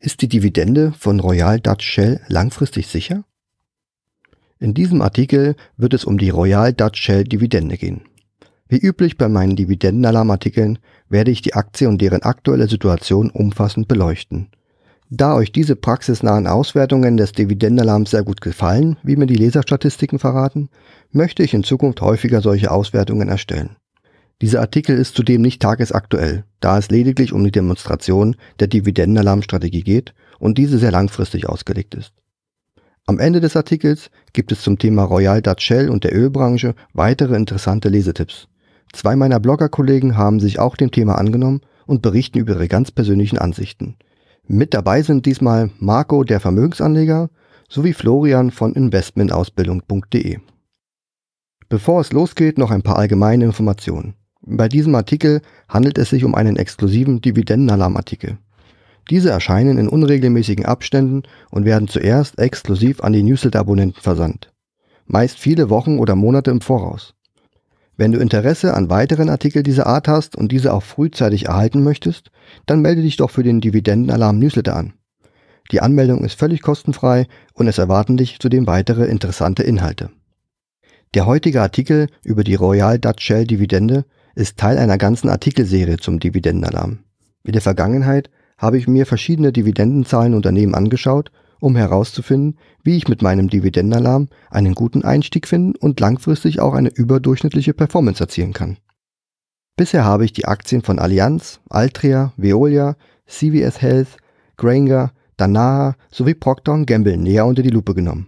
Ist die Dividende von Royal Dutch Shell langfristig sicher? In diesem Artikel wird es um die Royal Dutch Shell Dividende gehen. Wie üblich bei meinen Dividendenalarmartikeln werde ich die Aktie und deren aktuelle Situation umfassend beleuchten. Da euch diese praxisnahen Auswertungen des Dividendenalarms sehr gut gefallen, wie mir die Leserstatistiken verraten, möchte ich in Zukunft häufiger solche Auswertungen erstellen. Dieser Artikel ist zudem nicht tagesaktuell, da es lediglich um die Demonstration der Dividendenalarmstrategie geht und diese sehr langfristig ausgelegt ist. Am Ende des Artikels gibt es zum Thema Royal Dutch Shell und der Ölbranche weitere interessante Lesetipps. 2 meiner Bloggerkollegen haben sich auch dem Thema angenommen und berichten über ihre ganz persönlichen Ansichten. Mit dabei sind diesmal Marco, der Vermögensanleger, sowie Florian von investmentausbildung.de. Bevor es losgeht, noch ein paar allgemeine Informationen. Bei diesem Artikel handelt es sich um einen exklusiven Dividendenalarmartikel. Diese erscheinen in unregelmäßigen Abständen und werden zuerst exklusiv an die Newsletter-Abonnenten versandt. Meist viele Wochen oder Monate im Voraus. Wenn du Interesse an weiteren Artikeln dieser Art hast und diese auch frühzeitig erhalten möchtest, dann melde dich doch für den Dividendenalarm-Newsletter an. Die Anmeldung ist völlig kostenfrei und es erwarten dich zudem weitere interessante Inhalte. Der heutige Artikel über die Royal Dutch Shell Dividende ist Teil einer ganzen Artikelserie zum Dividendenalarm. In der Vergangenheit habe ich mir verschiedene Dividendenzahlenunternehmen angeschaut, um herauszufinden, wie ich mit meinem Dividendenalarm einen guten Einstieg finden und langfristig auch eine überdurchschnittliche Performance erzielen kann. Bisher habe ich die Aktien von Allianz, Altria, Veolia, CVS Health, Grainger, Danaher sowie Procter & Gamble näher unter die Lupe genommen.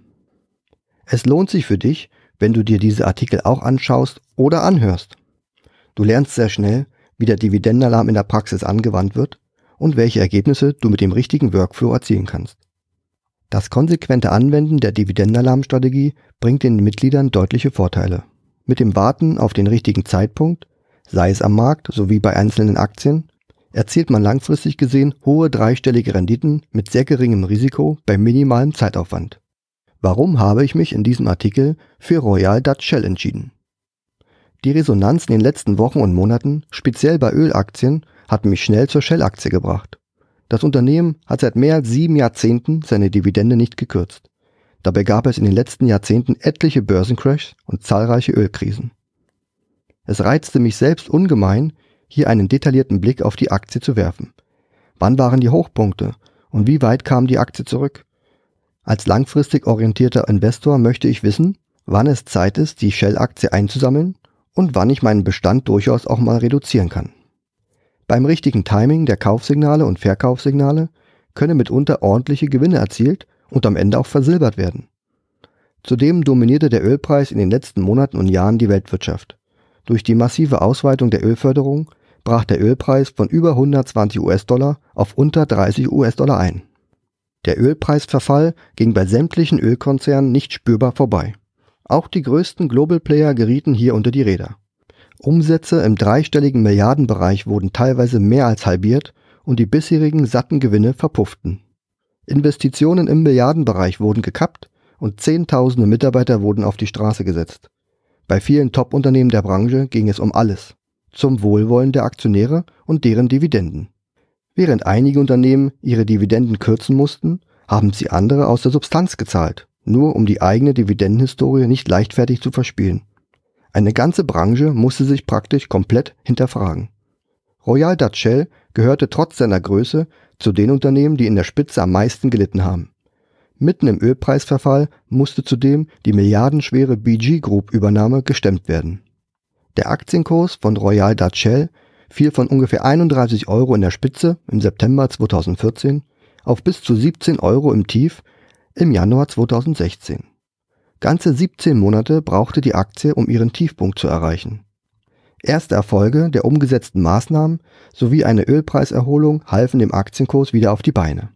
Es lohnt sich für dich, wenn du dir diese Artikel auch anschaust oder anhörst. Du lernst sehr schnell, wie der Dividendenalarm in der Praxis angewandt wird und welche Ergebnisse du mit dem richtigen Workflow erzielen kannst. Das konsequente Anwenden der Dividendenalarmstrategie bringt den Mitgliedern deutliche Vorteile. Mit dem Warten auf den richtigen Zeitpunkt, sei es am Markt sowie bei einzelnen Aktien, erzielt man langfristig gesehen hohe dreistellige Renditen mit sehr geringem Risiko bei minimalem Zeitaufwand. Warum habe ich mich in diesem Artikel für Royal Dutch Shell entschieden? Die Resonanz in den letzten Wochen und Monaten, speziell bei Ölaktien, hat mich schnell zur Shell-Aktie gebracht. Das Unternehmen hat seit mehr als 7 Jahrzehnten seine Dividende nicht gekürzt. Dabei gab es in den letzten Jahrzehnten etliche Börsencrashs und zahlreiche Ölkrisen. Es reizte mich selbst ungemein, hier einen detaillierten Blick auf die Aktie zu werfen. Wann waren die Hochpunkte und wie weit kam die Aktie zurück? Als langfristig orientierter Investor möchte ich wissen, wann es Zeit ist, die Shell-Aktie einzusammeln und wann ich meinen Bestand durchaus auch mal reduzieren kann. Beim richtigen Timing der Kaufsignale und Verkaufssignale können mitunter ordentliche Gewinne erzielt und am Ende auch versilbert werden. Zudem dominierte der Ölpreis in den letzten Monaten und Jahren die Weltwirtschaft. Durch die massive Ausweitung der Ölförderung brach der Ölpreis von über 120 US-Dollar auf unter 30 US-Dollar ein. Der Ölpreisverfall ging bei sämtlichen Ölkonzernen nicht spürbar vorbei. Auch die größten Global Player gerieten hier unter die Räder. Umsätze im dreistelligen Milliardenbereich wurden teilweise mehr als halbiert und die bisherigen satten Gewinne verpufften. Investitionen im Milliardenbereich wurden gekappt und Zehntausende Mitarbeiter wurden auf die Straße gesetzt. Bei vielen Top-Unternehmen der Branche ging es um alles, zum Wohlwollen der Aktionäre und deren Dividenden. Während einige Unternehmen ihre Dividenden kürzen mussten, haben sie andere aus der Substanz gezahlt, nur um die eigene Dividendenhistorie nicht leichtfertig zu verspielen. Eine ganze Branche musste sich praktisch komplett hinterfragen. Royal Dutch Shell gehörte trotz seiner Größe zu den Unternehmen, die in der Spitze am meisten gelitten haben. Mitten im Ölpreisverfall musste zudem die milliardenschwere BG Group Übernahme gestemmt werden. Der Aktienkurs von Royal Dutch Shell fiel von ungefähr 31 Euro in der Spitze im September 2014 auf bis zu 17 Euro im Tief im Januar 2016. Ganze 17 Monate brauchte die Aktie, um ihren Tiefpunkt zu erreichen. Erste Erfolge der umgesetzten Maßnahmen sowie eine Ölpreiserholung halfen dem Aktienkurs wieder auf die Beine.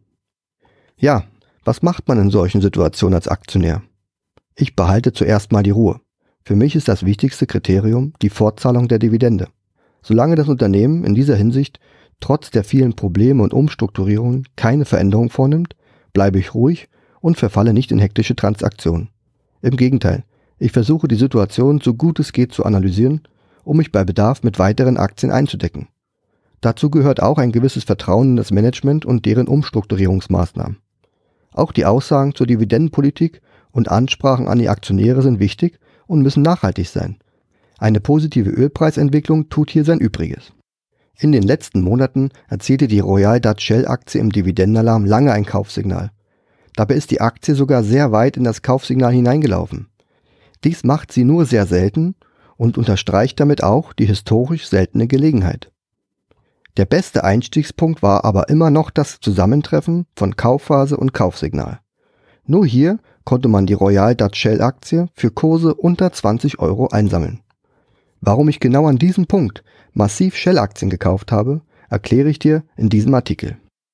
Ja, was macht man in solchen Situationen als Aktionär? Ich behalte zuerst mal die Ruhe. Für mich ist das wichtigste Kriterium die Fortzahlung der Dividende. Solange das Unternehmen in dieser Hinsicht trotz der vielen Probleme und Umstrukturierungen keine Veränderung vornimmt, bleibe ich ruhig und verfalle nicht in hektische Transaktionen. Im Gegenteil, ich versuche die Situation so gut es geht zu analysieren, um mich bei Bedarf mit weiteren Aktien einzudecken. Dazu gehört auch ein gewisses Vertrauen in das Management und deren Umstrukturierungsmaßnahmen. Auch die Aussagen zur Dividendenpolitik und Ansprachen an die Aktionäre sind wichtig und müssen nachhaltig sein. Eine positive Ölpreisentwicklung tut hier sein Übriges. In den letzten Monaten erzielte die Royal Dutch Shell Aktie im Dividendenalarm lange ein Kaufsignal. Dabei ist die Aktie sogar sehr weit in das Kaufsignal hineingelaufen. Dies macht sie nur sehr selten und unterstreicht damit auch die historisch seltene Gelegenheit. Der beste Einstiegspunkt war aber immer noch das Zusammentreffen von Kaufphase und Kaufsignal. Nur hier konnte man die Royal Dutch Shell Aktie für Kurse unter 20 € einsammeln. Warum ich genau an diesem Punkt massiv Shell-Aktien gekauft habe, erkläre ich dir in diesem Artikel.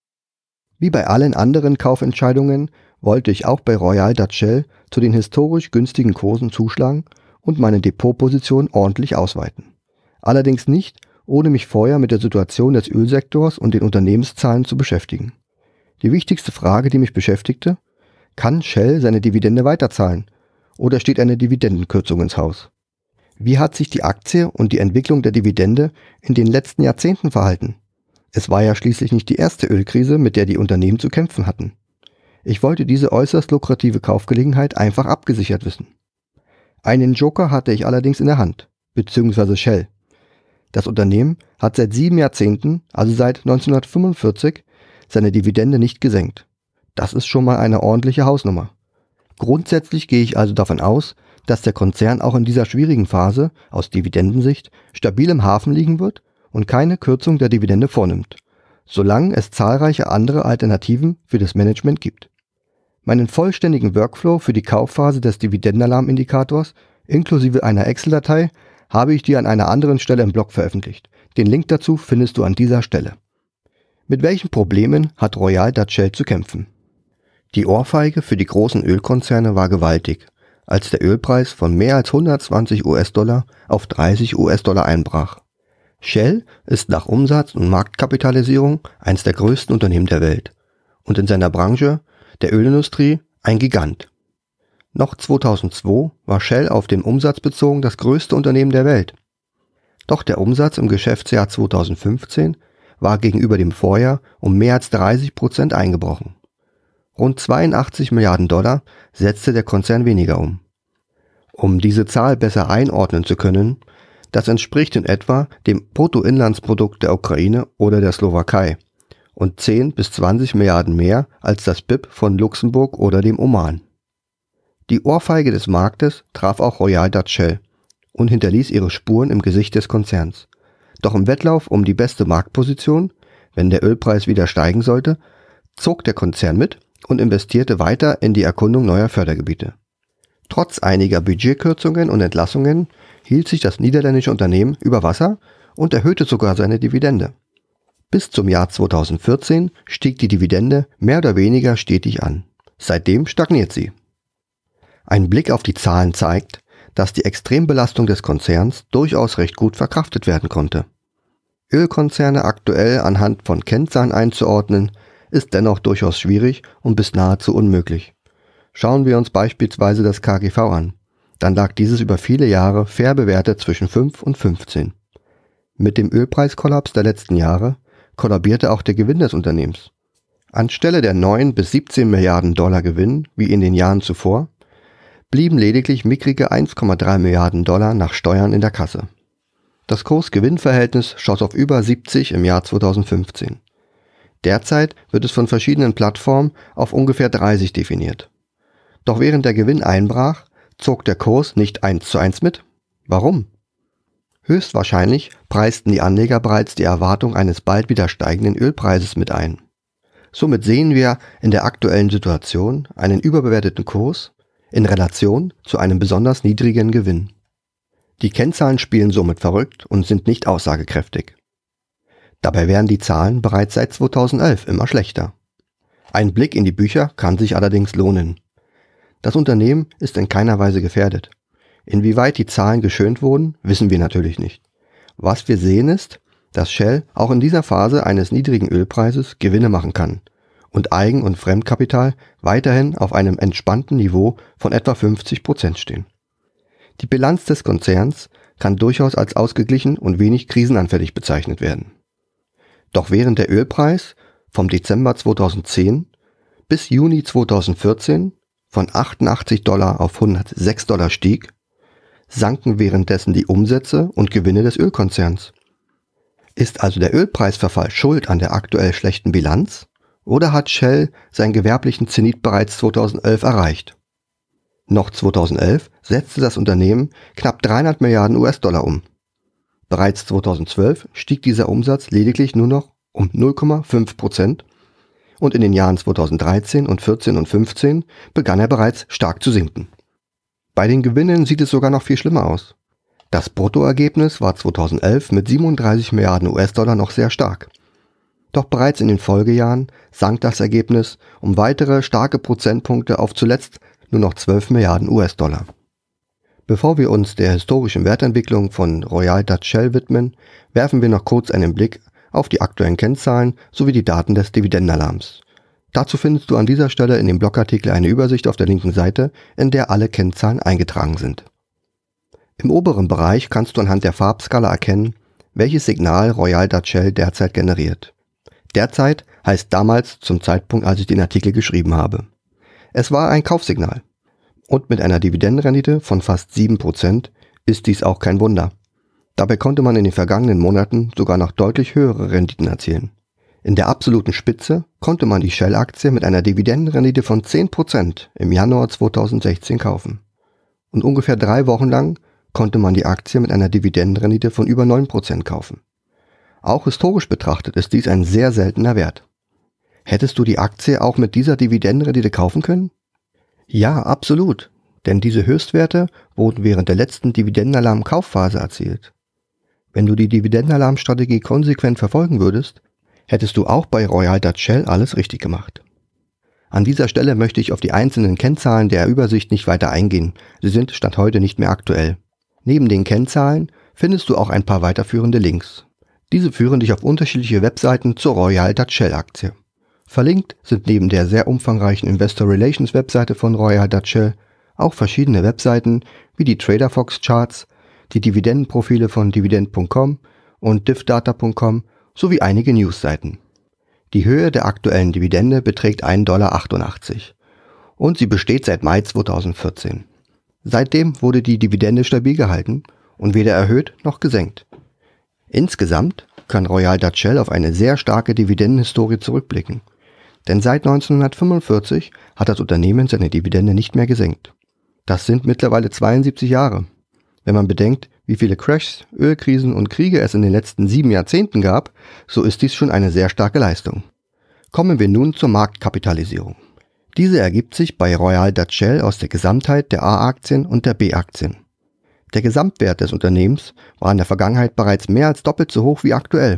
Wie bei allen anderen Kaufentscheidungen wollte ich auch bei Royal Dutch Shell zu den historisch günstigen Kursen zuschlagen und meine Depotposition ordentlich ausweiten. Allerdings nicht, ohne mich vorher mit der Situation des Ölsektors und den Unternehmenszahlen zu beschäftigen. Die wichtigste Frage, die mich beschäftigte: Kann Shell seine Dividende weiterzahlen oder steht eine Dividendenkürzung ins Haus? Wie hat sich die Aktie und die Entwicklung der Dividende in den letzten Jahrzehnten verhalten? Es war ja schließlich nicht die erste Ölkrise, mit der die Unternehmen zu kämpfen hatten. Ich wollte diese äußerst lukrative Kaufgelegenheit einfach abgesichert wissen. Einen Joker hatte ich allerdings in der Hand, beziehungsweise Shell. Das Unternehmen hat seit 7 Jahrzehnten, also seit 1945, seine Dividende nicht gesenkt. Das ist schon mal eine ordentliche Hausnummer. Grundsätzlich gehe ich also davon aus, dass der Konzern auch in dieser schwierigen Phase aus Dividendensicht stabil im Hafen liegen wird und keine Kürzung der Dividende vornimmt, solange es zahlreiche andere Alternativen für das Management gibt. Meinen vollständigen Workflow für die Kaufphase des Dividendenalarmindikators inklusive einer Excel-Datei habe ich dir an einer anderen Stelle im Blog veröffentlicht. Den Link dazu findest du an dieser Stelle. Mit welchen Problemen hat Royal Dutch Shell zu kämpfen? Die Ohrfeige für die großen Ölkonzerne war gewaltig, als der Ölpreis von mehr als 120 US-Dollar auf 30 US-Dollar einbrach. Shell ist nach Umsatz und Marktkapitalisierung eines der größten Unternehmen der Welt und in seiner Branche, der Ölindustrie, ein Gigant. Noch 2002 war Shell auf den Umsatz bezogen das größte Unternehmen der Welt. Doch der Umsatz im Geschäftsjahr 2015 war gegenüber dem Vorjahr um mehr als 30% eingebrochen. Rund 82 Milliarden Dollar setzte der Konzern weniger um. Um diese Zahl besser einordnen zu können, das entspricht in etwa dem Bruttoinlandsprodukt der Ukraine oder der Slowakei und 10 bis 20 Milliarden mehr als das BIP von Luxemburg oder dem Oman. Die Ohrfeige des Marktes traf auch Royal Dutch Shell und hinterließ ihre Spuren im Gesicht des Konzerns. Doch im Wettlauf um die beste Marktposition, wenn der Ölpreis wieder steigen sollte, zog der Konzern mit und investierte weiter in die Erkundung neuer Fördergebiete. Trotz einiger Budgetkürzungen und Entlassungen hielt sich das niederländische Unternehmen über Wasser und erhöhte sogar seine Dividende. Bis zum Jahr 2014 stieg die Dividende mehr oder weniger stetig an. Seitdem stagniert sie. Ein Blick auf die Zahlen zeigt, dass die Extrembelastung des Konzerns durchaus recht gut verkraftet werden konnte. Ölkonzerne aktuell anhand von Kennzahlen einzuordnen, ist dennoch durchaus schwierig und bis nahezu unmöglich. Schauen wir uns beispielsweise das KGV an, dann lag dieses über viele Jahre fair bewertet zwischen 5 und 15. Mit dem Ölpreiskollaps der letzten Jahre kollabierte auch der Gewinn des Unternehmens. Anstelle der 9 bis 17 Milliarden Dollar Gewinn, wie in den Jahren zuvor, blieben lediglich mickrige 1,3 Milliarden Dollar nach Steuern in der Kasse. Das Kurs-Gewinn-Verhältnis schoss auf über 70 im Jahr 2015. Derzeit wird es von verschiedenen Plattformen auf ungefähr 30 definiert. Doch während der Gewinn einbrach, zog der Kurs nicht 1:1 mit. Warum? Höchstwahrscheinlich preisten die Anleger bereits die Erwartung eines bald wieder steigenden Ölpreises mit ein. Somit sehen wir in der aktuellen Situation einen überbewerteten Kurs in Relation zu einem besonders niedrigen Gewinn. Die Kennzahlen spielen somit verrückt und sind nicht aussagekräftig. Dabei wären die Zahlen bereits seit 2011 immer schlechter. Ein Blick in die Bücher kann sich allerdings lohnen. Das Unternehmen ist in keiner Weise gefährdet. Inwieweit die Zahlen geschönt wurden, wissen wir natürlich nicht. Was wir sehen ist, dass Shell auch in dieser Phase eines niedrigen Ölpreises Gewinne machen kann und Eigen- und Fremdkapital weiterhin auf einem entspannten Niveau von etwa 50% stehen. Die Bilanz des Konzerns kann durchaus als ausgeglichen und wenig krisenanfällig bezeichnet werden. Doch während der Ölpreis vom Dezember 2010 bis Juni 2014 von $88 auf $106 stieg, sanken währenddessen die Umsätze und Gewinne des Ölkonzerns. Ist also der Ölpreisverfall schuld an der aktuell schlechten Bilanz oder hat Shell seinen gewerblichen Zenit bereits 2011 erreicht? Noch 2011 setzte das Unternehmen knapp 300 Milliarden US-Dollar um. Bereits 2012 stieg dieser Umsatz lediglich nur noch um 0,5% und in den Jahren 2013 und 14 und 15 begann er bereits stark zu sinken. Bei den Gewinnen sieht es sogar noch viel schlimmer aus. Das Bruttoergebnis war 2011 mit 37 Milliarden US-Dollar noch sehr stark. Doch bereits in den Folgejahren sank das Ergebnis um weitere starke Prozentpunkte auf zuletzt nur noch 12 Milliarden US-Dollar. Bevor wir uns der historischen Wertentwicklung von Royal Dutch Shell widmen, werfen wir noch kurz einen Blick auf die aktuellen Kennzahlen sowie die Daten des Dividendenalarms. Dazu findest du an dieser Stelle in dem Blogartikel eine Übersicht auf der linken Seite, in der alle Kennzahlen eingetragen sind. Im oberen Bereich kannst du anhand der Farbskala erkennen, welches Signal Royal Dutch Shell derzeit generiert. Derzeit heißt damals zum Zeitpunkt, als ich den Artikel geschrieben habe. Es war ein Kaufsignal. Und mit einer Dividendenrendite von fast 7% ist dies auch kein Wunder. Dabei konnte man in den vergangenen Monaten sogar noch deutlich höhere Renditen erzielen. In der absoluten Spitze konnte man die Shell-Aktie mit einer Dividendenrendite von 10% im Januar 2016 kaufen. Und ungefähr 3 Wochen lang konnte man die Aktie mit einer Dividendenrendite von über 9% kaufen. Auch historisch betrachtet ist dies ein sehr seltener Wert. Hättest du die Aktie auch mit dieser Dividendenrendite kaufen können? Ja, absolut, denn diese Höchstwerte wurden während der letzten Dividendenalarm-Kaufphase erzielt. Wenn du die Dividendenalarm-Strategie konsequent verfolgen würdest, hättest du auch bei Royal Dutch Shell alles richtig gemacht. An dieser Stelle möchte ich auf die einzelnen Kennzahlen der Übersicht nicht weiter eingehen, sie sind Stand heute nicht mehr aktuell. Neben den Kennzahlen findest du auch ein paar weiterführende Links. Diese führen dich auf unterschiedliche Webseiten zur Royal Dutch Shell Aktie. Verlinkt sind neben der sehr umfangreichen Investor Relations Webseite von Royal Dutch Shell auch verschiedene Webseiten wie die TraderFox Charts, die Dividendenprofile von dividend.com und divdata.com sowie einige Newsseiten. Die Höhe der aktuellen Dividende beträgt $1,88 und sie besteht seit Mai 2014. Seitdem wurde die Dividende stabil gehalten und weder erhöht noch gesenkt. Insgesamt kann Royal Dutch Shell auf eine sehr starke Dividendenhistorie zurückblicken. Denn seit 1945 hat das Unternehmen seine Dividende nicht mehr gesenkt. Das sind mittlerweile 72 Jahre. Wenn man bedenkt, wie viele Crashs, Ölkrisen und Kriege es in den letzten 7 Jahrzehnten gab, so ist dies schon eine sehr starke Leistung. Kommen wir nun zur Marktkapitalisierung. Diese ergibt sich bei Royal Dutch Shell aus der Gesamtheit der A-Aktien und der B-Aktien. Der Gesamtwert des Unternehmens war in der Vergangenheit bereits mehr als doppelt so hoch wie aktuell.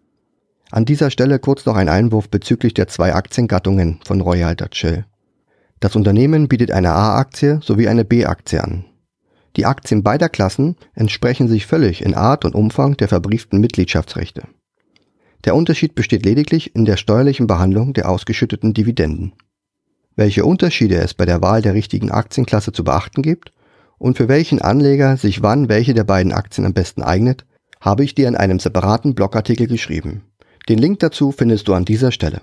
An dieser Stelle kurz noch ein Einwurf bezüglich der 2 Aktiengattungen von Royal Dutch Shell. Das Unternehmen bietet eine A-Aktie sowie eine B-Aktie an. Die Aktien beider Klassen entsprechen sich völlig in Art und Umfang der verbrieften Mitgliedschaftsrechte. Der Unterschied besteht lediglich in der steuerlichen Behandlung der ausgeschütteten Dividenden. Welche Unterschiede es bei der Wahl der richtigen Aktienklasse zu beachten gibt und für welchen Anleger sich wann welche der beiden Aktien am besten eignet, habe ich dir in einem separaten Blogartikel geschrieben. Den Link dazu findest du an dieser Stelle.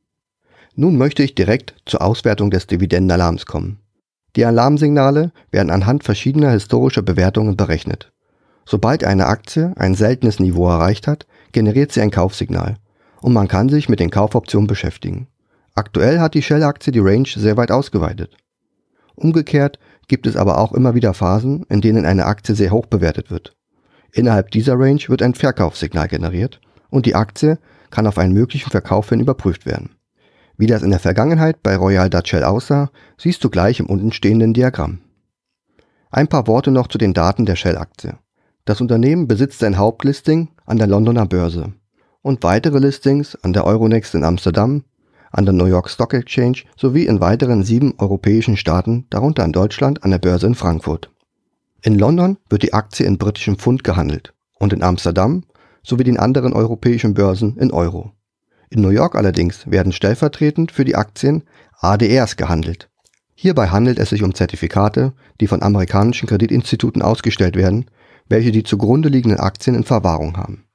Nun möchte ich direkt zur Auswertung des Dividendenalarms kommen. Die Alarmsignale werden anhand verschiedener historischer Bewertungen berechnet. Sobald eine Aktie ein seltenes Niveau erreicht hat, generiert sie ein Kaufsignal und man kann sich mit den Kaufoptionen beschäftigen. Aktuell hat die Shell-Aktie die Range sehr weit ausgeweitet. Umgekehrt gibt es aber auch immer wieder Phasen, in denen eine Aktie sehr hoch bewertet wird. Innerhalb dieser Range wird ein Verkaufssignal generiert und die Aktie kann auf einen möglichen Verkauf hin überprüft werden. Wie das in der Vergangenheit bei Royal Dutch Shell aussah, siehst du gleich im untenstehenden Diagramm. Ein paar Worte noch zu den Daten der Shell-Aktie. Das Unternehmen besitzt sein Hauptlisting an der Londoner Börse und weitere Listings an der Euronext in Amsterdam, an der New York Stock Exchange sowie in weiteren 7 europäischen Staaten, darunter in Deutschland an der Börse in Frankfurt. In London wird die Aktie in britischem Pfund gehandelt und in Amsterdam sowie den anderen europäischen Börsen in Euro. In New York allerdings werden stellvertretend für die Aktien ADRs gehandelt. Hierbei handelt es sich um Zertifikate, die von amerikanischen Kreditinstituten ausgestellt werden, welche die zugrunde liegenden Aktien in Verwahrung haben.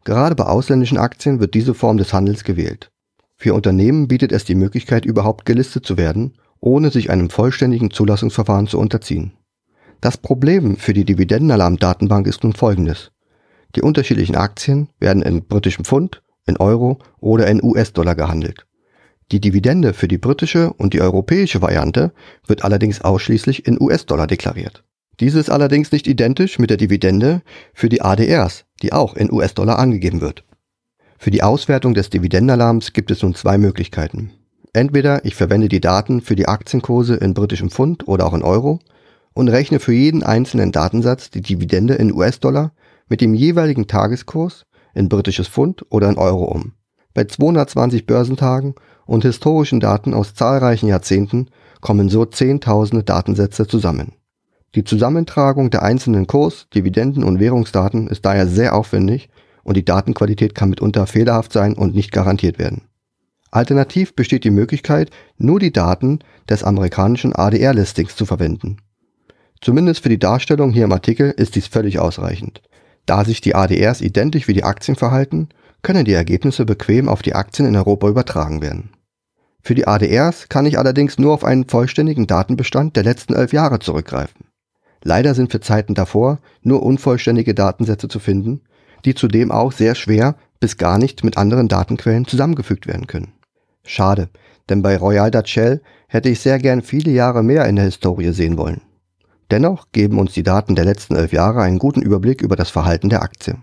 Gerade bei ausländischen Aktien wird diese Form des Handels gewählt. Für Unternehmen bietet es die Möglichkeit, überhaupt gelistet zu werden, ohne sich einem vollständigen Zulassungsverfahren zu unterziehen. Das Problem für die Dividendenalarm-Datenbank ist nun folgendes. Die unterschiedlichen Aktien werden in britischem Pfund, in Euro oder in US-Dollar gehandelt. Die Dividende für die britische und die europäische Variante wird allerdings ausschließlich in US-Dollar deklariert. Diese ist allerdings nicht identisch mit der Dividende für die ADRs, die auch in US-Dollar angegeben wird. Für die Auswertung des Dividendenalarms gibt es nun zwei Möglichkeiten. Entweder ich verwende die Daten für die Aktienkurse in britischem Pfund oder auch in Euro und rechne für jeden einzelnen Datensatz die Dividende in US-Dollar mit dem jeweiligen Tageskurs in britisches Pfund oder in Euro um. Bei 220 Börsentagen und historischen Daten aus zahlreichen Jahrzehnten kommen so Zehntausende Datensätze zusammen. Die Zusammentragung der einzelnen Kurs-, Dividenden- und Währungsdaten ist daher sehr aufwendig und die Datenqualität kann mitunter fehlerhaft sein und nicht garantiert werden. Alternativ besteht die Möglichkeit, nur die Daten des amerikanischen ADR-Listings zu verwenden. Zumindest für die Darstellung hier im Artikel ist dies völlig ausreichend. Da sich die ADRs identisch wie die Aktien verhalten, können die Ergebnisse bequem auf die Aktien in Europa übertragen werden. Für die ADRs kann ich allerdings nur auf einen vollständigen Datenbestand der letzten 11 Jahre zurückgreifen. Leider sind für Zeiten davor nur unvollständige Datensätze zu finden, die zudem auch sehr schwer bis gar nicht mit anderen Datenquellen zusammengefügt werden können. Schade, denn bei Royal Dutch Shell hätte ich sehr gern viele Jahre mehr in der Historie sehen wollen. Dennoch geben uns die Daten der letzten 11 Jahre einen guten Überblick über das Verhalten der Aktie.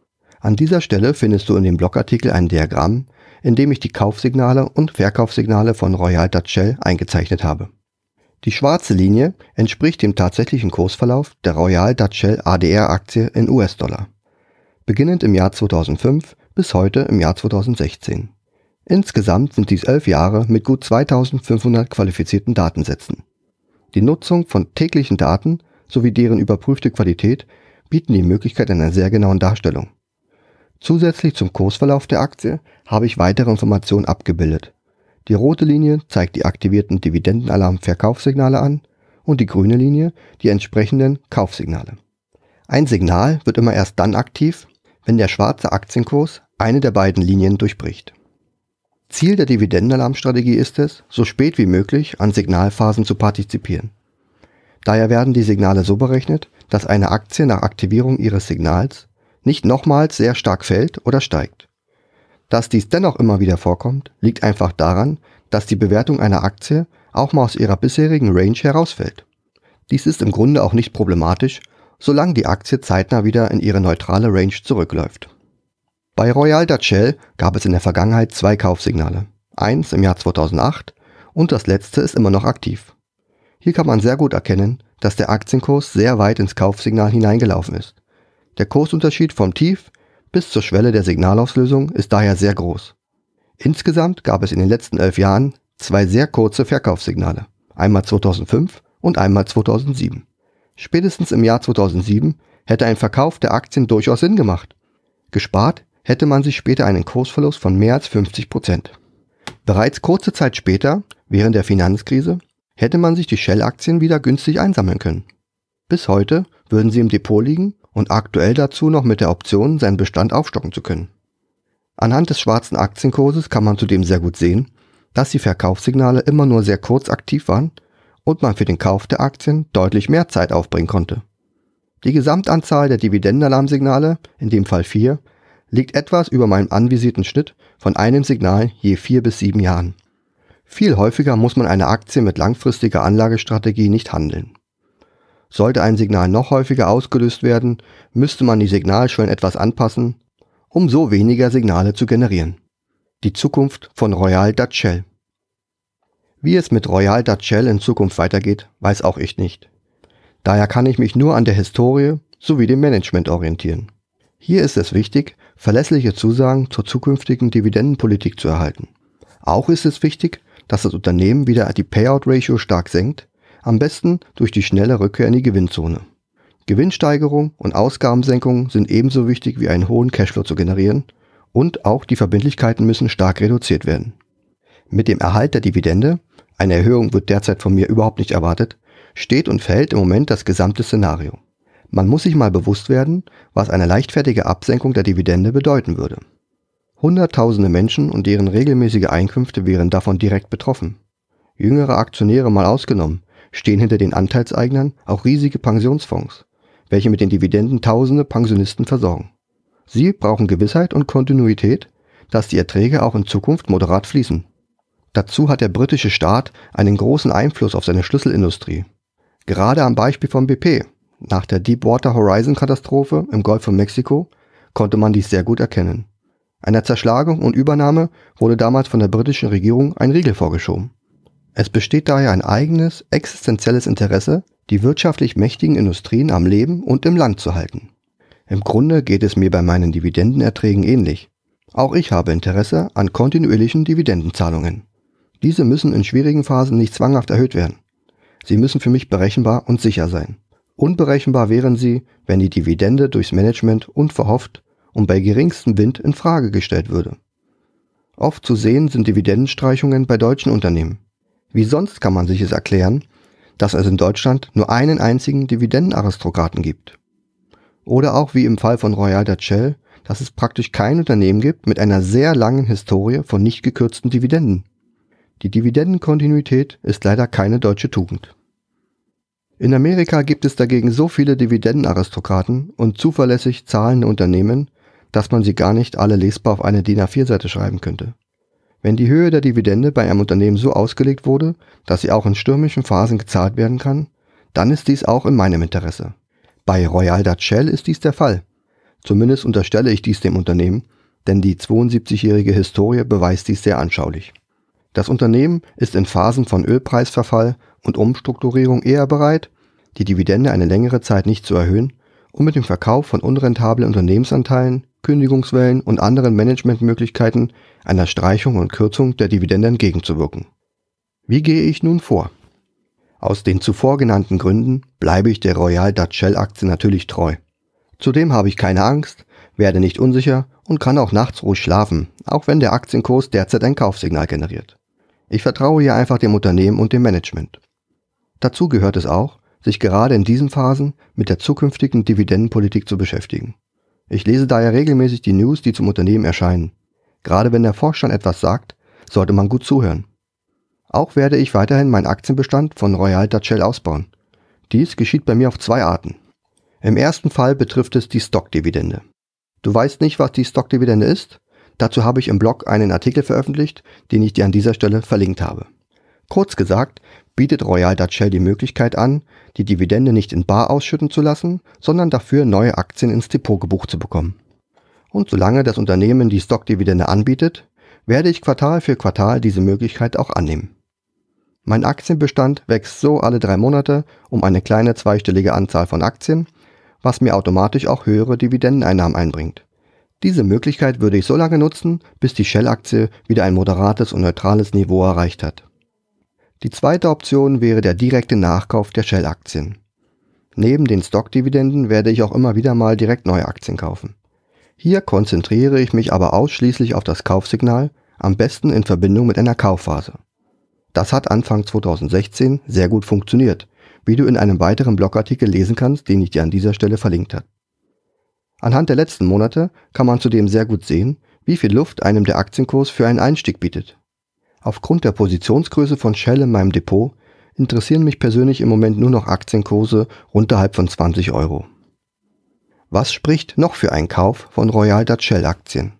An dieser Stelle findest du in dem Blogartikel ein Diagramm, in dem ich die Kaufsignale und Verkaufssignale von Royal Dutch Shell eingezeichnet habe. Die schwarze Linie entspricht dem tatsächlichen Kursverlauf der Royal Dutch Shell ADR-Aktie in US-Dollar, beginnend im Jahr 2005 bis heute im Jahr 2016. Insgesamt sind dies 11 Jahre mit gut 2500 qualifizierten Datensätzen. Die Nutzung von täglichen Daten sowie deren überprüfte Qualität bieten die Möglichkeit einer sehr genauen Darstellung. Zusätzlich zum Kursverlauf der Aktie habe ich weitere Informationen abgebildet. Die rote Linie zeigt die aktivierten Dividendenalarm-Verkaufssignale an und die grüne Linie die entsprechenden Kaufsignale. Ein Signal wird immer erst dann aktiv, wenn der schwarze Aktienkurs eine der beiden Linien durchbricht. Ziel der Dividendenalarmstrategie ist es, so spät wie möglich an Signalphasen zu partizipieren. Daher werden die Signale so berechnet, dass eine Aktie nach Aktivierung ihres Signals nicht nochmals sehr stark fällt oder steigt. Dass dies dennoch immer wieder vorkommt, liegt einfach daran, dass die Bewertung einer Aktie auch mal aus ihrer bisherigen Range herausfällt. Dies ist im Grunde auch nicht problematisch, solange die Aktie zeitnah wieder in ihre neutrale Range zurückläuft. Bei Royal Dutch Shell gab es in der Vergangenheit 2 Kaufsignale, eins im Jahr 2008 und das letzte ist immer noch aktiv. Hier kann man sehr gut erkennen, dass der Aktienkurs sehr weit ins Kaufsignal hineingelaufen ist. Der Kursunterschied vom Tief bis zur Schwelle der Signalauslösung ist daher sehr groß. Insgesamt gab es in den letzten 11 Jahren 2 sehr kurze Verkaufssignale, einmal 2005 und einmal 2007. Spätestens im Jahr 2007 hätte ein Verkauf der Aktien durchaus Sinn gemacht. Gespart hätte man sich später einen Kursverlust von mehr als 50%. Bereits kurze Zeit später, während der Finanzkrise, hätte man sich die Shell-Aktien wieder günstig einsammeln können. Bis heute würden sie im Depot liegen und aktuell dazu noch mit der Option, seinen Bestand aufstocken zu können. Anhand des schwarzen Aktienkurses kann man zudem sehr gut sehen, dass die Verkaufssignale immer nur sehr kurz aktiv waren und man für den Kauf der Aktien deutlich mehr Zeit aufbringen konnte. Die Gesamtanzahl der Dividendenalarmsignale, in dem Fall 4, liegt etwas über meinem anvisierten Schnitt von einem Signal je 4 bis 7 Jahren. Viel häufiger muss man eine Aktie mit langfristiger Anlagestrategie nicht handeln. Sollte ein Signal noch häufiger ausgelöst werden, müsste man die Signalschwellen etwas anpassen, um so weniger Signale zu generieren. Die Zukunft von Royal Dutch Shell. Wie es mit Royal Dutch Shell in Zukunft weitergeht, weiß auch ich nicht. Daher kann ich mich nur an der Historie sowie dem Management orientieren. Hier ist es wichtig, verlässliche Zusagen zur zukünftigen Dividendenpolitik zu erhalten. Auch ist es wichtig, dass das Unternehmen wieder die Payout-Ratio stark senkt, am besten durch die schnelle Rückkehr in die Gewinnzone. Gewinnsteigerung und Ausgabensenkung sind ebenso wichtig wie einen hohen Cashflow zu generieren und auch die Verbindlichkeiten müssen stark reduziert werden. Mit dem Erhalt der Dividende, eine Erhöhung wird derzeit von mir überhaupt nicht erwartet, steht und fällt im Moment das gesamte Szenario. Man muss sich mal bewusst werden, was eine leichtfertige Absenkung der Dividende bedeuten würde. Hunderttausende Menschen und deren regelmäßige Einkünfte wären davon direkt betroffen. Jüngere Aktionäre mal ausgenommen, stehen hinter den Anteilseignern auch riesige Pensionsfonds, welche mit den Dividenden tausende Pensionisten versorgen. Sie brauchen Gewissheit und Kontinuität, dass die Erträge auch in Zukunft moderat fließen. Dazu hat der britische Staat einen großen Einfluss auf seine Schlüsselindustrie. Gerade am Beispiel von BP, nach der Deepwater Horizon-Katastrophe im Golf von Mexiko, konnte man dies sehr gut erkennen. Einer Zerschlagung und Übernahme wurde damals von der britischen Regierung ein Riegel vorgeschoben. Es besteht daher ein eigenes, existenzielles Interesse, die wirtschaftlich mächtigen Industrien am Leben und im Land zu halten. Im Grunde geht es mir bei meinen Dividendenerträgen ähnlich. Auch ich habe Interesse an kontinuierlichen Dividendenzahlungen. Diese müssen in schwierigen Phasen nicht zwanghaft erhöht werden. Sie müssen für mich berechenbar und sicher sein. Unberechenbar wären sie, wenn die Dividende durchs Management unverhofft und bei geringstem Wind in Frage gestellt würde. Oft zu sehen sind Dividendenstreichungen bei deutschen Unternehmen. Wie sonst kann man sich es erklären, dass es in Deutschland nur einen einzigen Dividendenaristokraten gibt? Oder auch wie im Fall von Royal Dutch Shell, dass es praktisch kein Unternehmen gibt mit einer sehr langen Historie von nicht gekürzten Dividenden. Die Dividendenkontinuität ist leider keine deutsche Tugend. In Amerika gibt es dagegen so viele Dividendenaristokraten und zuverlässig zahlende Unternehmen, dass man sie gar nicht alle lesbar auf eine DIN A4-Seite schreiben könnte. Wenn die Höhe der Dividende bei einem Unternehmen so ausgelegt wurde, dass sie auch in stürmischen Phasen gezahlt werden kann, dann ist dies auch in meinem Interesse. Bei Royal Dutch Shell ist dies der Fall. Zumindest unterstelle ich dies dem Unternehmen, denn die 72-jährige Historie beweist dies sehr anschaulich. Das Unternehmen ist in Phasen von Ölpreisverfall und Umstrukturierung eher bereit, die Dividende eine längere Zeit nicht zu erhöhen, um mit dem Verkauf von unrentablen Unternehmensanteilen, Kündigungswellen und anderen Managementmöglichkeiten einer Streichung und Kürzung der Dividende entgegenzuwirken. Wie gehe ich nun vor? Aus den zuvor genannten Gründen bleibe ich der Royal Dutch Shell Aktie natürlich treu. Zudem habe ich keine Angst, werde nicht unsicher und kann auch nachts ruhig schlafen, auch wenn der Aktienkurs derzeit ein Kaufsignal generiert. Ich vertraue hier einfach dem Unternehmen und dem Management. Dazu gehört es auch, sich gerade in diesen Phasen mit der zukünftigen Dividendenpolitik zu beschäftigen. Ich lese daher regelmäßig die News, die zum Unternehmen erscheinen. Gerade wenn der Vorstand etwas sagt, sollte man gut zuhören. Auch werde ich weiterhin meinen Aktienbestand von Royal Dutch Shell ausbauen. Dies geschieht bei mir auf zwei Arten. Im ersten Fall betrifft es die Stockdividende. Du weißt nicht, was die Stockdividende ist? Dazu habe ich im Blog einen Artikel veröffentlicht, den ich dir an dieser Stelle verlinkt habe. Kurz gesagt, bietet Royal Dutch Shell die Möglichkeit an, die Dividende nicht in bar ausschütten zu lassen, sondern dafür neue Aktien ins Depot gebucht zu bekommen. Und solange das Unternehmen die Stockdividende anbietet, werde ich Quartal für Quartal diese Möglichkeit auch annehmen. Mein Aktienbestand wächst so alle 3 Monate um eine kleine zweistellige Anzahl von Aktien, was mir automatisch auch höhere Dividendeneinnahmen einbringt. Diese Möglichkeit würde ich so lange nutzen, bis die Shell-Aktie wieder ein moderates und neutrales Niveau erreicht hat. Die zweite Option wäre der direkte Nachkauf der Shell-Aktien. Neben den Stockdividenden werde ich auch immer wieder mal direkt neue Aktien kaufen. Hier konzentriere ich mich aber ausschließlich auf das Kaufsignal, am besten in Verbindung mit einer Kaufphase. Das hat Anfang 2016 sehr gut funktioniert, wie du in einem weiteren Blogartikel lesen kannst, den ich dir an dieser Stelle verlinkt habe. Anhand der letzten Monate kann man zudem sehr gut sehen, wie viel Luft einem der Aktienkurs für einen Einstieg bietet. Aufgrund der Positionsgröße von Shell in meinem Depot interessieren mich persönlich im Moment nur noch Aktienkurse unterhalb von 20 Euro. Was spricht noch für einen Kauf von Royal Dutch Shell Aktien?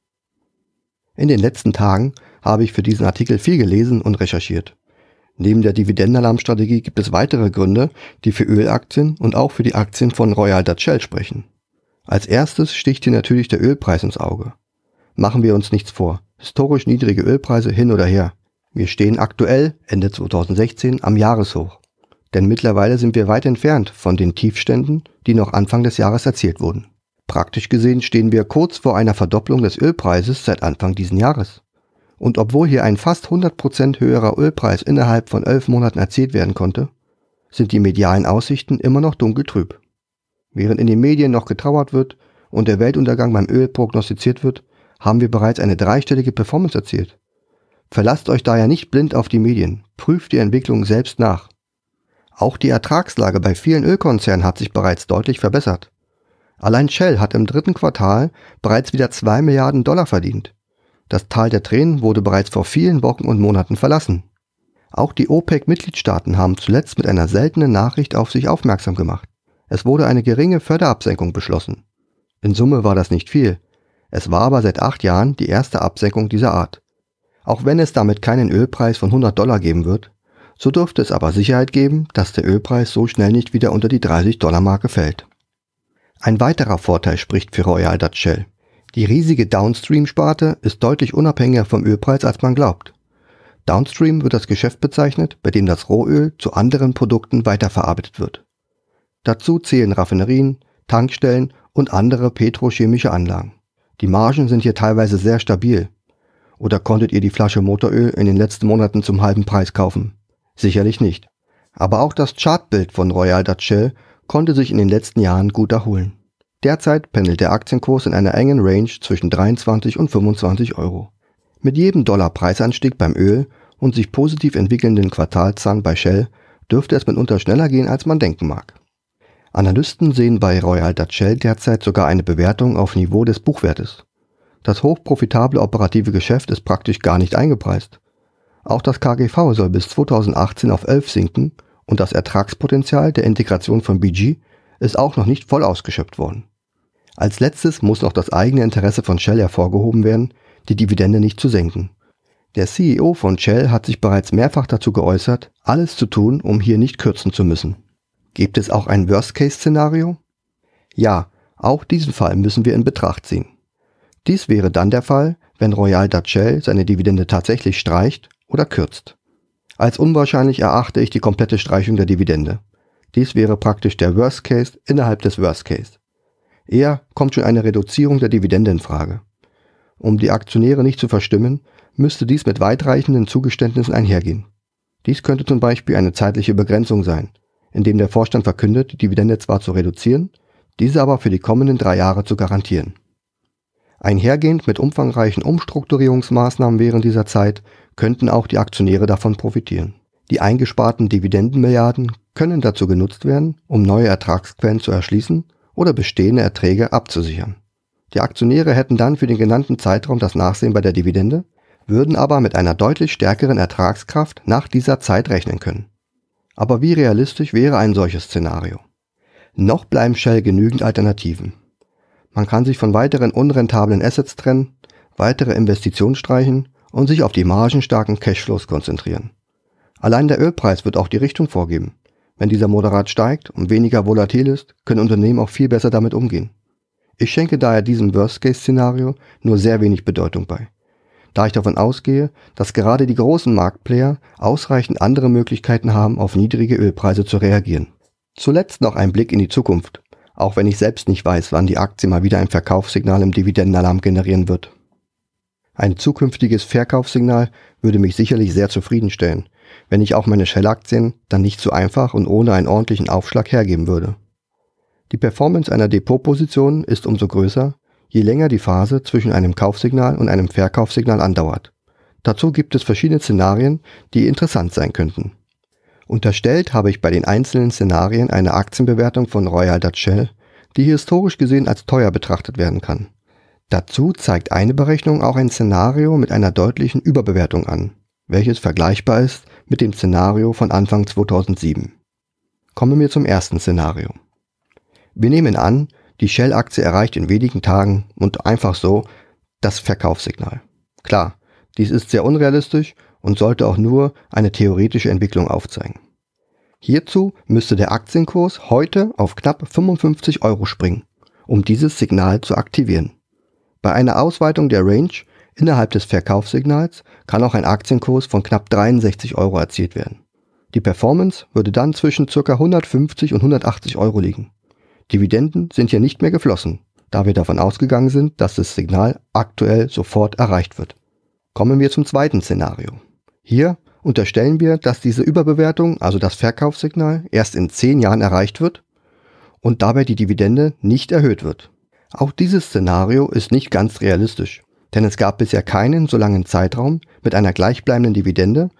In den letzten Tagen habe ich für diesen Artikel viel gelesen und recherchiert. Neben der Dividendenalarmstrategie gibt es weitere Gründe, die für Ölaktien und auch für die Aktien von Royal Dutch Shell sprechen. Als erstes sticht hier natürlich der Ölpreis ins Auge. Machen wir uns nichts vor, historisch niedrige Ölpreise hin oder her. Wir stehen aktuell, Ende 2016, am Jahreshoch. Denn mittlerweile sind wir weit entfernt von den Tiefständen, die noch Anfang des Jahres erzielt wurden. Praktisch gesehen stehen wir kurz vor einer Verdopplung des Ölpreises seit Anfang diesen Jahres. Und obwohl hier ein fast 100% höherer Ölpreis innerhalb von 11 Monaten erzielt werden konnte, sind die medialen Aussichten immer noch dunkeltrüb. Während in den Medien noch getrauert wird und der Weltuntergang beim Öl prognostiziert wird, haben wir bereits eine dreistellige Performance erzielt. Verlasst euch daher nicht blind auf die Medien, prüft die Entwicklung selbst nach. Auch die Ertragslage bei vielen Ölkonzernen hat sich bereits deutlich verbessert. Allein Shell hat im 3. Quartal bereits wieder $2 Milliarden verdient. Das Tal der Tränen wurde bereits vor vielen Wochen und Monaten verlassen. Auch die OPEC-Mitgliedstaaten haben zuletzt mit einer seltenen Nachricht auf sich aufmerksam gemacht. Es wurde eine geringe Förderabsenkung beschlossen. In Summe war das nicht viel. Es war aber seit 8 Jahren die erste Absenkung dieser Art. Auch wenn es damit keinen Ölpreis von $100 geben wird, so dürfte es aber Sicherheit geben, dass der Ölpreis so schnell nicht wieder unter die $30-Marke fällt. Ein weiterer Vorteil spricht für Royal Dutch Shell. Die riesige Downstream-Sparte ist deutlich unabhängiger vom Ölpreis, als man glaubt. Downstream wird das Geschäft bezeichnet, bei dem das Rohöl zu anderen Produkten weiterverarbeitet wird. Dazu zählen Raffinerien, Tankstellen und andere petrochemische Anlagen. Die Margen sind hier teilweise sehr stabil. Oder konntet ihr die Flasche Motoröl in den letzten Monaten zum halben Preis kaufen? Sicherlich nicht. Aber auch das Chartbild von Royal Dutch Shell konnte sich in den letzten Jahren gut erholen. Derzeit pendelt der Aktienkurs in einer engen Range zwischen 23 und 25 Euro. Mit jedem Dollar Preisanstieg beim Öl und sich positiv entwickelnden Quartalszahlen bei Shell dürfte es mitunter schneller gehen, als man denken mag. Analysten sehen bei Royal Dutch Shell derzeit sogar eine Bewertung auf Niveau des Buchwertes. Das hochprofitable operative Geschäft ist praktisch gar nicht eingepreist. Auch das KGV soll bis 2018 auf 11 sinken und das Ertragspotenzial der Integration von BG ist auch noch nicht voll ausgeschöpft worden. Als letztes muss noch das eigene Interesse von Shell hervorgehoben werden, die Dividende nicht zu senken. Der CEO von Shell hat sich bereits mehrfach dazu geäußert, alles zu tun, um hier nicht kürzen zu müssen. Gibt es auch ein Worst-Case-Szenario? Ja, auch diesen Fall müssen wir in Betracht ziehen. Dies wäre dann der Fall, wenn Royal Dutch Shell seine Dividende tatsächlich streicht oder kürzt. Als unwahrscheinlich erachte ich die komplette Streichung der Dividende. Dies wäre praktisch der Worst Case innerhalb des Worst Case. Eher kommt schon eine Reduzierung der Dividende in Frage. Um die Aktionäre nicht zu verstimmen, müsste dies mit weitreichenden Zugeständnissen einhergehen. Dies könnte zum Beispiel eine zeitliche Begrenzung sein, indem der Vorstand verkündet, die Dividende zwar zu reduzieren, diese aber für die kommenden 3 Jahre zu garantieren. Einhergehend mit umfangreichen Umstrukturierungsmaßnahmen während dieser Zeit könnten auch die Aktionäre davon profitieren. Die eingesparten Dividendenmilliarden können dazu genutzt werden, um neue Ertragsquellen zu erschließen oder bestehende Erträge abzusichern. Die Aktionäre hätten dann für den genannten Zeitraum das Nachsehen bei der Dividende, würden aber mit einer deutlich stärkeren Ertragskraft nach dieser Zeit rechnen können. Aber wie realistisch wäre ein solches Szenario? Noch bleiben Shell genügend Alternativen. Man kann sich von weiteren unrentablen Assets trennen, weitere Investitionen streichen und sich auf die margenstarken Cashflows konzentrieren. Allein der Ölpreis wird auch die Richtung vorgeben. Wenn dieser moderat steigt und weniger volatil ist, können Unternehmen auch viel besser damit umgehen. Ich schenke daher diesem Worst-Case-Szenario nur sehr wenig Bedeutung bei, da ich davon ausgehe, dass gerade die großen Marktplayer ausreichend andere Möglichkeiten haben, auf niedrige Ölpreise zu reagieren. Zuletzt noch ein Blick in die Zukunft, auch wenn ich selbst nicht weiß, wann die Aktie mal wieder ein Verkaufssignal im Dividendenalarm generieren wird. Ein zukünftiges Verkaufssignal würde mich sicherlich sehr zufriedenstellen, wenn ich auch meine Shell-Aktien dann nicht so einfach und ohne einen ordentlichen Aufschlag hergeben würde. Die Performance einer Depotposition ist umso größer, je länger die Phase zwischen einem Kaufsignal und einem Verkaufssignal andauert. Dazu gibt es verschiedene Szenarien, die interessant sein könnten. Unterstellt habe ich bei den einzelnen Szenarien eine Aktienbewertung von Royal Dutch Shell, die historisch gesehen als teuer betrachtet werden kann. Dazu zeigt eine Berechnung auch ein Szenario mit einer deutlichen Überbewertung an, welches vergleichbar ist mit dem Szenario von Anfang 2007. Kommen wir zum ersten Szenario. Wir nehmen an, die Shell-Aktie erreicht in wenigen Tagen und einfach so das Verkaufssignal. Klar, dies ist sehr unrealistisch und sollte auch nur eine theoretische Entwicklung aufzeigen. Hierzu müsste der Aktienkurs heute auf knapp 55 Euro springen, um dieses Signal zu aktivieren. Bei einer Ausweitung der Range innerhalb des Verkaufssignals kann auch ein Aktienkurs von knapp 63 Euro erzielt werden. Die Performance würde dann zwischen ca. 150 und 180 Euro liegen. Dividenden sind hier nicht mehr geflossen, da wir davon ausgegangen sind, dass das Signal aktuell sofort erreicht wird. Kommen wir zum zweiten Szenario. Hier unterstellen wir, dass diese Überbewertung, also das Verkaufssignal, erst in 10 Jahren erreicht wird und dabei die Dividende nicht erhöht wird. Auch dieses Szenario ist nicht ganz realistisch, denn es gab bisher keinen so langen Zeitraum mit einer gleichbleibenden Dividende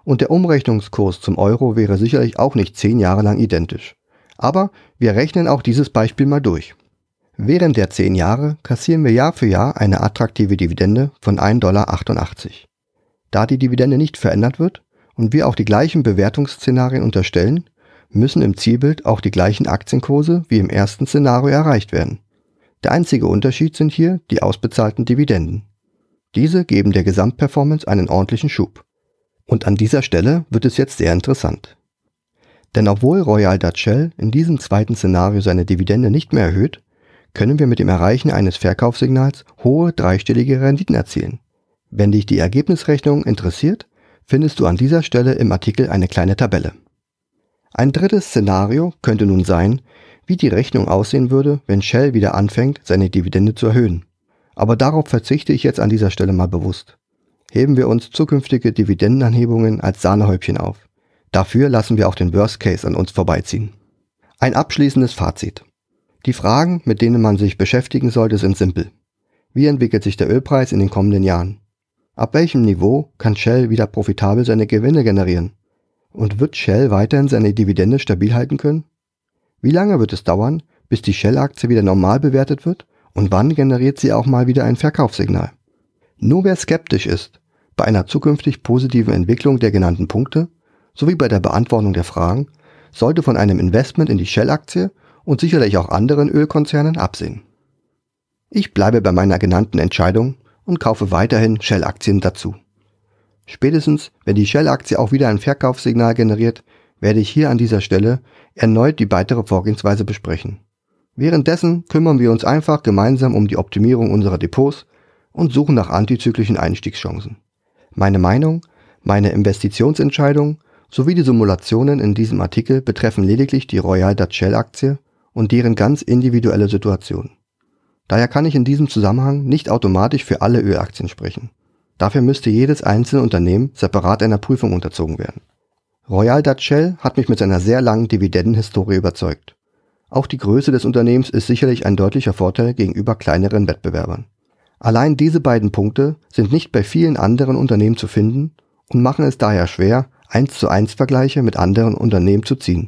und der Umrechnungskurs zum Euro wäre sicherlich auch nicht 10 Jahre lang identisch. Aber wir rechnen auch dieses Beispiel mal durch. Während der 10 Jahre kassieren wir Jahr für Jahr eine attraktive Dividende von 1,88 $. Da die Dividende nicht verändert wird und wir auch die gleichen Bewertungsszenarien unterstellen, müssen im Zielbild auch die gleichen Aktienkurse wie im ersten Szenario erreicht werden. Der einzige Unterschied sind hier die ausbezahlten Dividenden. Diese geben der Gesamtperformance einen ordentlichen Schub. Und an dieser Stelle wird es jetzt sehr interessant. Denn obwohl Royal Dutch Shell in diesem zweiten Szenario seine Dividende nicht mehr erhöht, können wir mit dem Erreichen eines Verkaufssignals hohe dreistellige Renditen erzielen. Wenn dich die Ergebnisrechnung interessiert, findest du an dieser Stelle im Artikel eine kleine Tabelle. Ein drittes Szenario könnte nun sein, wie die Rechnung aussehen würde, wenn Shell wieder anfängt, seine Dividende zu erhöhen. Aber darauf verzichte ich jetzt an dieser Stelle mal bewusst. Heben wir uns zukünftige Dividendenanhebungen als Sahnehäubchen auf. Dafür lassen wir auch den Worst Case an uns vorbeiziehen. Ein abschließendes Fazit. Die Fragen, mit denen man sich beschäftigen sollte, sind simpel. Wie entwickelt sich der Ölpreis in den kommenden Jahren? Ab welchem Niveau kann Shell wieder profitabel seine Gewinne generieren? Und wird Shell weiterhin seine Dividende stabil halten können? Wie lange wird es dauern, bis die Shell-Aktie wieder normal bewertet wird? Und wann generiert sie auch mal wieder ein Verkaufssignal? Nur wer skeptisch ist bei einer zukünftig positiven Entwicklung der genannten Punkte sowie bei der Beantwortung der Fragen, sollte von einem Investment in die Shell-Aktie und sicherlich auch anderen Ölkonzernen absehen. Ich bleibe bei meiner genannten Entscheidung und kaufe weiterhin Shell-Aktien dazu. Spätestens, wenn die Shell-Aktie auch wieder ein Verkaufssignal generiert, werde ich hier an dieser Stelle erneut die weitere Vorgehensweise besprechen. Währenddessen kümmern wir uns einfach gemeinsam um die Optimierung unserer Depots und suchen nach antizyklischen Einstiegschancen. Meine Meinung, meine Investitionsentscheidung sowie die Simulationen in diesem Artikel betreffen lediglich die Royal Dutch Shell Aktie und deren ganz individuelle Situation. Daher kann ich in diesem Zusammenhang nicht automatisch für alle Ölaktien sprechen. Dafür müsste jedes einzelne Unternehmen separat einer Prüfung unterzogen werden. Royal Dutch Shell hat mich mit seiner sehr langen Dividendenhistorie überzeugt. Auch die Größe des Unternehmens ist sicherlich ein deutlicher Vorteil gegenüber kleineren Wettbewerbern. Allein diese beiden Punkte sind nicht bei vielen anderen Unternehmen zu finden und machen es daher schwer, 1:1 Vergleiche mit anderen Unternehmen zu ziehen.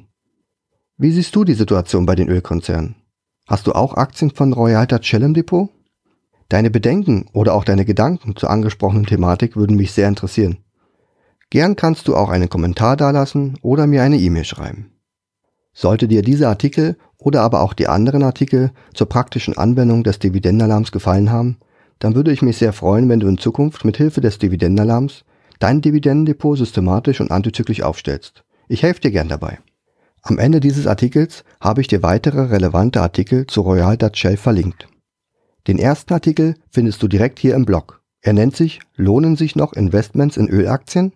Wie siehst du die Situation bei den Ölkonzernen? Hast du auch Aktien von Royal Dutch Shell im Depot? Deine Bedenken oder auch deine Gedanken zur angesprochenen Thematik würden mich sehr interessieren. Gern kannst du auch einen Kommentar dalassen oder mir eine E-Mail schreiben. Sollte dir dieser Artikel oder aber auch die anderen Artikel zur praktischen Anwendung des Dividendenalarms gefallen haben, dann würde ich mich sehr freuen, wenn du in Zukunft mit Hilfe des Dividendenalarms dein Dividendendepot systematisch und antizyklisch aufstellst. Ich helfe dir gern dabei. Am Ende dieses Artikels habe ich dir weitere relevante Artikel zu Royal Dutch Shell verlinkt. Den ersten Artikel findest du direkt hier im Blog. Er nennt sich "Lohnen sich noch Investments in Ölaktien?"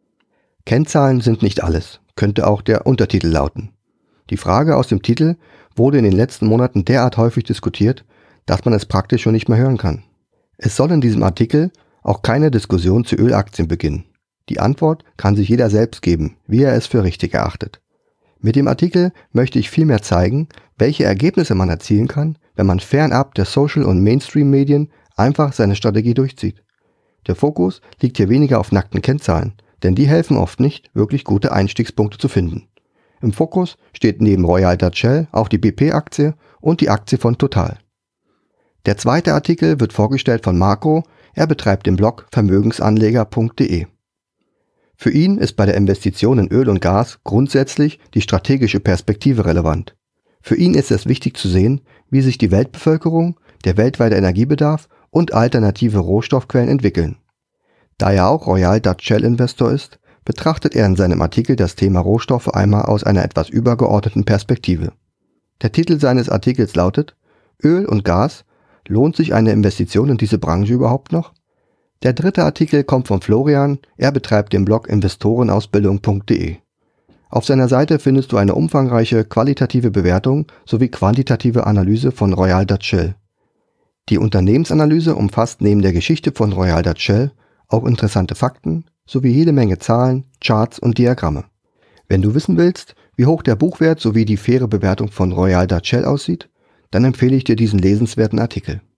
Kennzahlen sind nicht alles, könnte auch der Untertitel lauten. Die Frage aus dem Titel wurde in den letzten Monaten derart häufig diskutiert, dass man es praktisch schon nicht mehr hören kann. Es soll in diesem Artikel auch keine Diskussion zu Ölaktien beginnen. Die Antwort kann sich jeder selbst geben, wie er es für richtig erachtet. Mit dem Artikel möchte ich vielmehr zeigen, welche Ergebnisse man erzielen kann, wenn man fernab der Social- und Mainstream-Medien einfach seine Strategie durchzieht. Der Fokus liegt hier weniger auf nackten Kennzahlen, denn die helfen oft nicht, wirklich gute Einstiegspunkte zu finden. Im Fokus steht neben Royal Dutch Shell auch die BP-Aktie und die Aktie von Total. Der zweite Artikel wird vorgestellt von Marco, er betreibt den Blog vermögensanleger.de. Für ihn ist bei der Investition in Öl und Gas grundsätzlich die strategische Perspektive relevant. Für ihn ist es wichtig zu sehen, wie sich die Weltbevölkerung, der weltweite Energiebedarf und alternative Rohstoffquellen entwickeln. Da er auch Royal Dutch Shell Investor ist, betrachtet er in seinem Artikel das Thema Rohstoffe einmal aus einer etwas übergeordneten Perspektive. Der Titel seines Artikels lautet: Öl und Gas, lohnt sich eine Investition in diese Branche überhaupt noch? Der dritte Artikel kommt von Florian, er betreibt den Blog investorenausbildung.de. Auf seiner Seite findest du eine umfangreiche qualitative Bewertung sowie quantitative Analyse von Royal Dutch Shell. Die Unternehmensanalyse umfasst neben der Geschichte von Royal Dutch Shell auch interessante Fakten sowie jede Menge Zahlen, Charts und Diagramme. Wenn du wissen willst, wie hoch der Buchwert sowie die faire Bewertung von Royal Dutch Shell aussieht, dann empfehle ich dir diesen lesenswerten Artikel.